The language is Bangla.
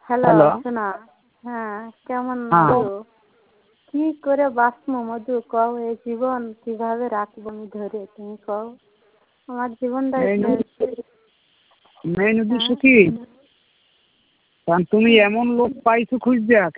Hello, hello. শোনা। হ্যাঁ, কেমন হ্যাঁ। আছো? কি করে বাঁচবো মধু কও, এই জীবন কিভাবে রাখবো আমি ধরে, তুমি কও। আমার জীবনটাই মেইন শেষ। মেইন উদ্দেশ্য হ্যাঁ। কি? কারণ তুমি এমন লোক পাইছো খুঁজছা